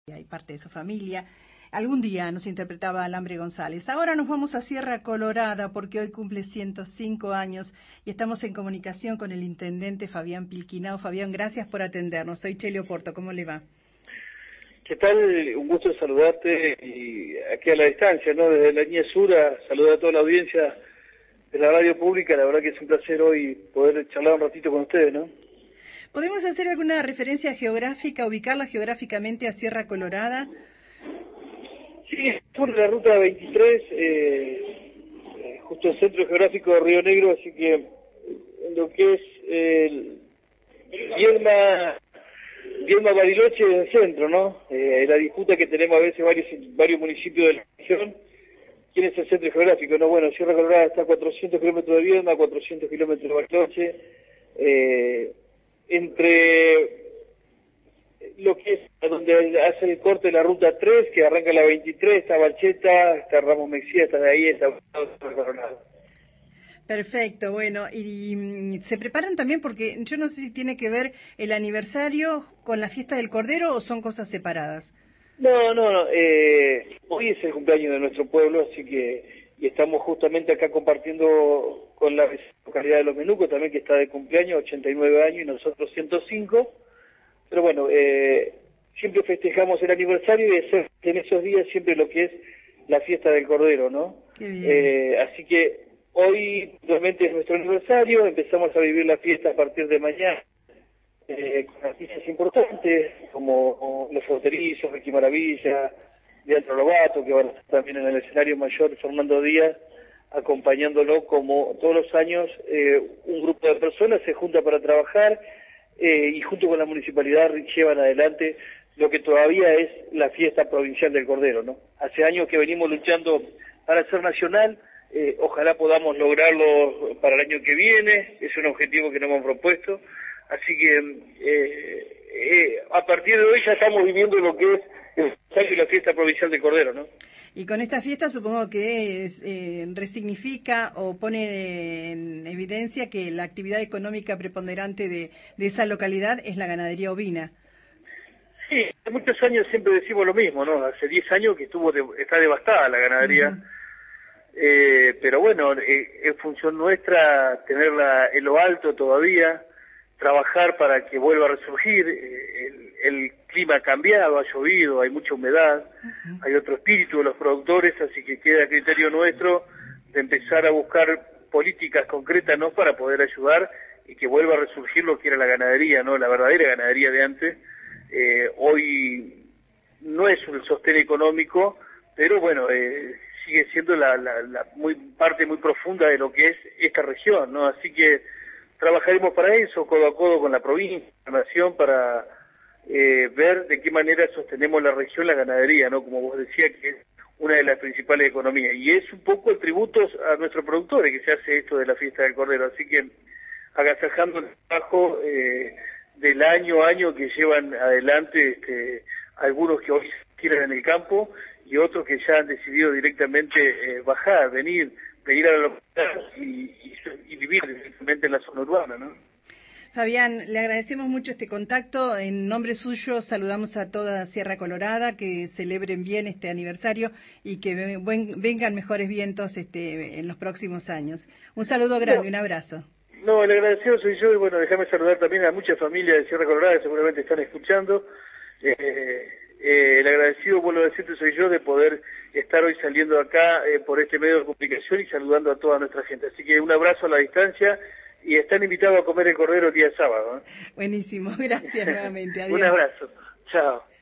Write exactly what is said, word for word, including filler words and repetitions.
y parte de su familia. Algún día nos interpretaba Alambre González. Ahora nos vamos a Sierra Colorada porque hoy cumple ciento cinco años y estamos en comunicación con el intendente Fabián Pilquinao. Fabián, gracias por atendernos. Soy Chelio Porto, ¿cómo le va? ¿Qué tal? Un gusto saludarte y aquí a la distancia, ¿no? Desde la línea sur, a saludar a toda la audiencia de la radio pública. La verdad que es un placer hoy poder charlar un ratito con ustedes, ¿no? ¿Podemos hacer alguna referencia geográfica, ubicarla geográficamente a Sierra Colorada? Sí, por la ruta veintitrés, eh, justo el centro geográfico de Río Negro, así que en lo que es el Viedma, Viedma Bariloche es el centro, ¿no? Eh, la disputa que tenemos a veces varios varios municipios de la región, ¿quién es el centro geográfico? No, bueno, Sierra Colorada está a cuatrocientos kilómetros de Viedma, cuatrocientos kilómetros de Bariloche, eh, entre lo que es donde hace el corte de la ruta tres, que arranca la veintitrés, está Balcheta, está Ramos Mexía, está de ahí, está Coronado. Perfecto, bueno, y, y se preparan también porque yo no sé si tiene que ver el aniversario con la fiesta del Cordero o son cosas separadas. No, no, no, eh, hoy es el cumpleaños de nuestro pueblo, así que y estamos justamente acá compartiendo con la localidad de Los Menucos también, que está de cumpleaños, ochenta y nueve años, y nosotros ciento cinco. Pero bueno, eh, siempre festejamos el aniversario y es en esos días siempre lo que es la fiesta del Cordero, ¿no? Qué bien. Eh, así que hoy realmente es nuestro aniversario, empezamos a vivir la fiesta a partir de mañana, eh, con artistas importantes como Los Fronterizos, Ricky Maravilla, Leandro Lobato, que van a estar también en el escenario mayor, Fernando Díaz, acompañándolo como todos los años. Eh, un grupo de personas se junta para trabajar, Eh, y junto con la municipalidad llevan adelante lo que todavía es la fiesta provincial del Cordero, ¿no? Hace años que venimos luchando para ser nacional, eh, ojalá podamos lograrlo para el año que viene, es un objetivo que nos hemos propuesto, así que eh, eh, a partir de hoy ya estamos viviendo lo que es el, la fiesta provincial del Cordero, ¿no? Y con esta fiesta supongo que es, eh, resignifica o pone en evidencia que la actividad económica preponderante de, de esa localidad es la ganadería ovina. Sí, hace muchos años siempre decimos lo mismo, ¿no? Hace diez años que estuvo de, está devastada la ganadería, uh-huh. eh, pero bueno, eh, es función nuestra tenerla en lo alto todavía, trabajar para que vuelva a resurgir. Eh, el, el clima ha cambiado, ha llovido, hay mucha humedad, uh-huh. hay otro espíritu de los productores, así que queda a criterio nuestro de empezar a buscar políticas concretas, ¿no?, para poder ayudar y que vuelva a resurgir lo que era la ganadería, ¿no?, la verdadera ganadería de antes. Eh, hoy no es un sostén económico, pero bueno, eh, sigue siendo la, la, la muy parte muy profunda de lo que es esta región, ¿no? Así que trabajaremos para eso, codo a codo con la provincia, la nación, para eh, ver de qué manera sostenemos la región, la ganadería, ¿no? Como vos decías, que es una de las principales economías. Y es un poco el tributo a nuestros productores que se hace esto de la fiesta del Cordero. Así que agasajando el trabajo eh, del año a año que llevan adelante este, algunos que hoy quieren en el campo y otros que ya han decidido directamente eh, bajar, venir, venir a la localidad y, y, y vivir directamente en la zona urbana, ¿no? Fabián, le agradecemos mucho este contacto. En nombre suyo saludamos a toda Sierra Colorada, que celebren bien este aniversario y que buen, vengan mejores vientos este, en los próximos años. Un saludo grande, un abrazo. No, el agradecido soy yo y bueno, déjame saludar también a muchas familias de Sierra Colorada que seguramente están escuchando. Eh, eh, el agradecido, vuelvo a decirte, soy yo de poder estar hoy saliendo acá eh, por este medio de comunicación y saludando a toda nuestra gente. Así que un abrazo a la distancia. Y están invitados a comer el cordero el día sábado, ¿eh? Buenísimo, gracias nuevamente. Adiós. Un abrazo. Chao.